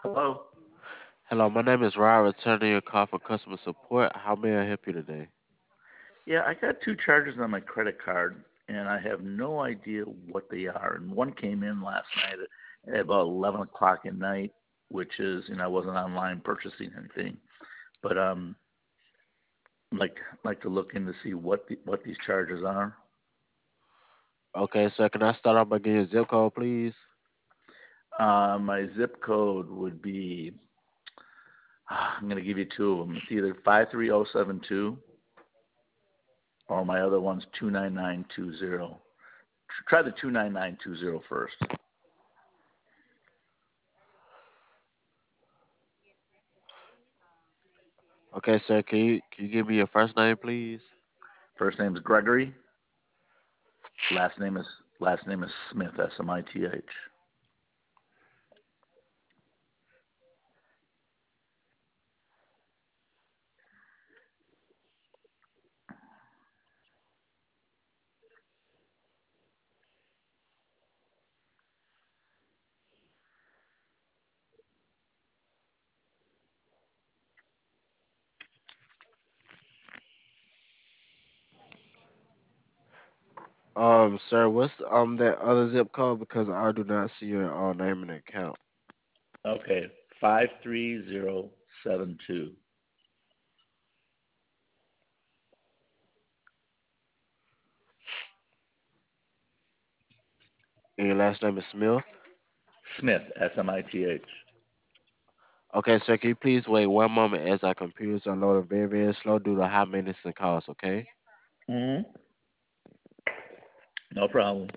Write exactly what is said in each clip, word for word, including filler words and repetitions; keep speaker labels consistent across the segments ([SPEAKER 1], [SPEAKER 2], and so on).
[SPEAKER 1] Hello.
[SPEAKER 2] Hello, my name is Ryan, returning your call for customer support. How may I help you today?
[SPEAKER 1] Yeah, I got two charges on my credit card, and I have no idea what they are. And one came in last night at about eleven o'clock at night, which is, you know, I wasn't online purchasing anything, but um, I'd like like to look in to see what the, what these charges are.
[SPEAKER 2] Okay, sir, can I start off by getting your zip code, please?
[SPEAKER 1] Uh, my zip code would be, I'm going to give you two of them. It's either five three zero seven two or my other one's two nine nine two zero. Try the two nine nine two zero first.
[SPEAKER 2] Okay, sir, can you can you give me your first name, please?
[SPEAKER 1] First name's Gregory. Last name is last name is Smith. S M I T H.
[SPEAKER 2] Um, sir, what's um that other zip code? Because I do not see your uh, name in the account.
[SPEAKER 1] Okay, five three zero seven two.
[SPEAKER 2] And your last name is Smith.
[SPEAKER 1] Smith. S M I T H.
[SPEAKER 2] Okay, sir, can you please wait one moment as our computers are loading very, very slow due to high maintenance and costs, okay?
[SPEAKER 1] Mm-hmm. No problem.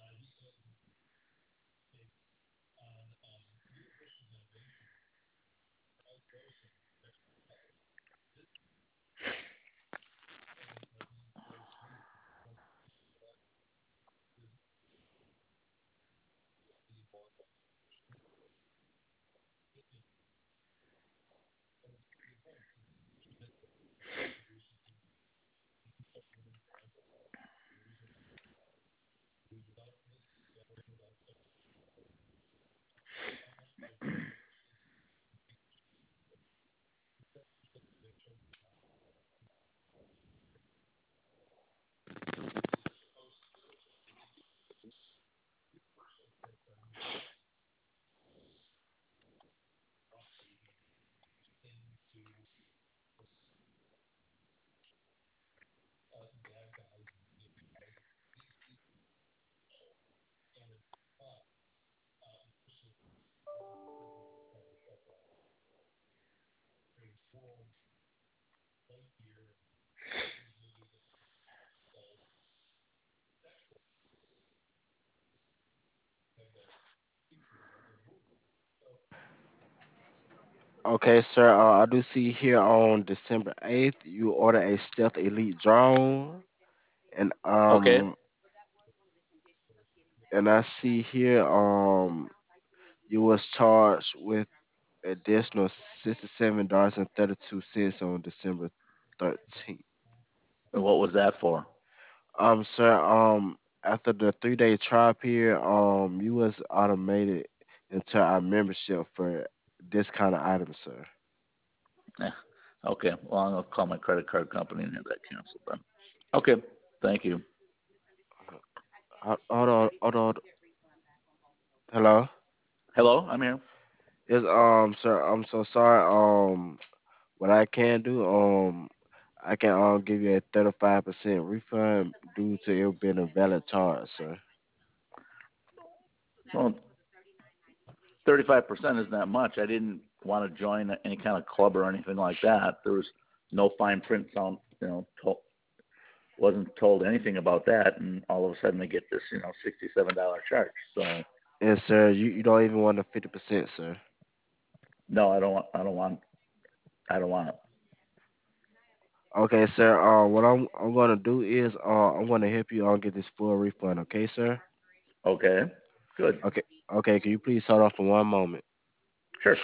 [SPEAKER 2] Okay, sir, uh, I do see here on December eighth you ordered a Stealth Elite drone, and
[SPEAKER 1] Okay.
[SPEAKER 2] um and I see here um you was charged with additional sixty-seven dollars and thirty-two cents on December thirteenth.
[SPEAKER 1] And what was that for?
[SPEAKER 2] Um, sir, um, after the three day trial period, um, you was automated into our membership for this kind of item, sir.
[SPEAKER 1] Eh, okay. Well, I'm gonna call my credit card company and have that canceled then. Okay. Thank you.
[SPEAKER 2] Hold hold on, hold on. Hello.
[SPEAKER 1] Hello. I'm here.
[SPEAKER 2] Yes, um, sir, I'm so sorry. Um, what I can do, um, I can um give you a thirty-five percent refund due to it being a valid charge, sir.
[SPEAKER 1] Well, thirty-five percent is not much. I didn't want to join any kind of club or anything like that. There was no fine print sound, you know, to, wasn't told anything about that, and all of a sudden they get this, you know, sixty-seven dollar charge. So
[SPEAKER 2] Yes, sir. You you don't even want the fifty percent, sir.
[SPEAKER 1] no, I don't want, I don't want, I don't want it.
[SPEAKER 2] Okay, sir. Uh, what I'm I'm gonna do is uh I'm gonna help you on get this full refund. Okay, sir.
[SPEAKER 1] Okay, good,
[SPEAKER 2] Okay. Okay. Can you please hold on for one moment?
[SPEAKER 1] sure.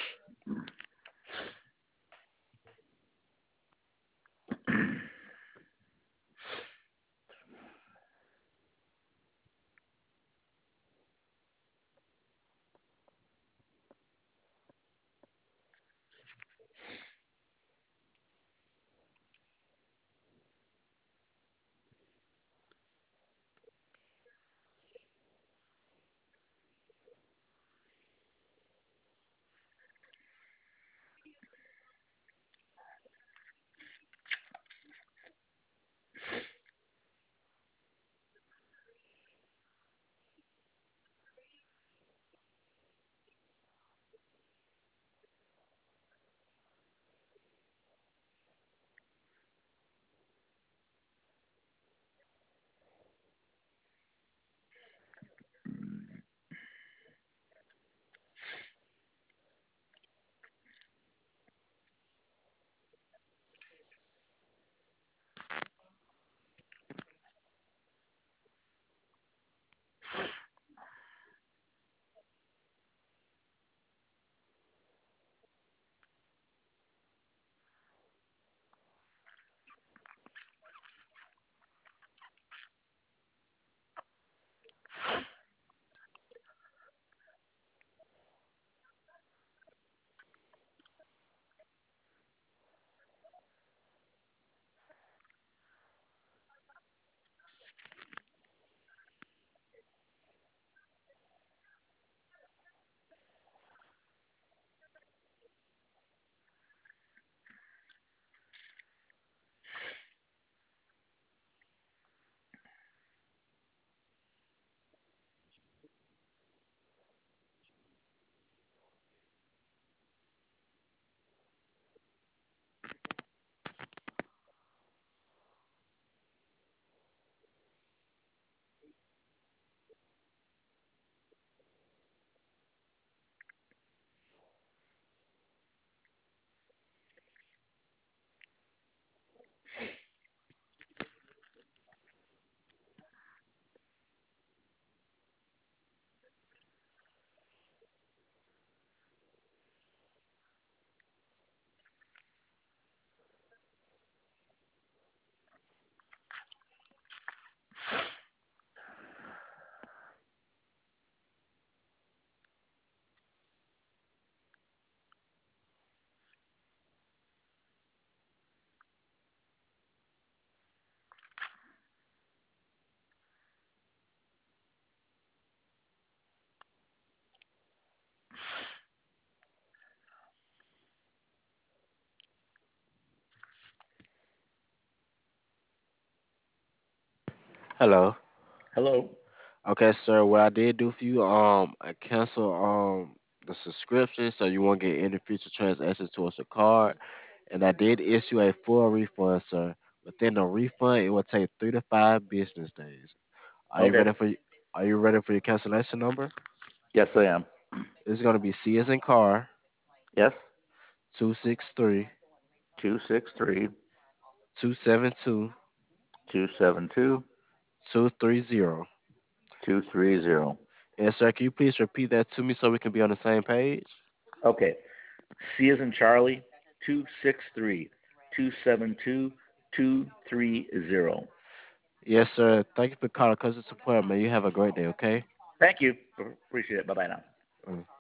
[SPEAKER 2] Hello.
[SPEAKER 1] Hello.
[SPEAKER 2] Okay, sir. What I did do for you, um, I cancel um the subscription, so you won't get any future transactions towards the card. And I did issue a full refund, sir. Within the refund, it will take three to five business days. Are you
[SPEAKER 1] Okay.
[SPEAKER 2] ready for Are you ready for your cancellation number?
[SPEAKER 1] Yes, I am.
[SPEAKER 2] It's gonna be C as in car,
[SPEAKER 1] Yes.
[SPEAKER 2] two six three
[SPEAKER 1] Two six three
[SPEAKER 2] two seven two
[SPEAKER 1] two seven two
[SPEAKER 2] two three zero.
[SPEAKER 1] two three zero.
[SPEAKER 2] And sir, can you please repeat that to me so we can be on the same page?
[SPEAKER 1] Okay. C as in Charlie. Two six three two seven two two three zero.
[SPEAKER 2] Yes, sir. Thank you for calling customer support, man. You have a great day, okay?
[SPEAKER 1] Thank you. Appreciate it. Bye bye now.
[SPEAKER 2] Mm.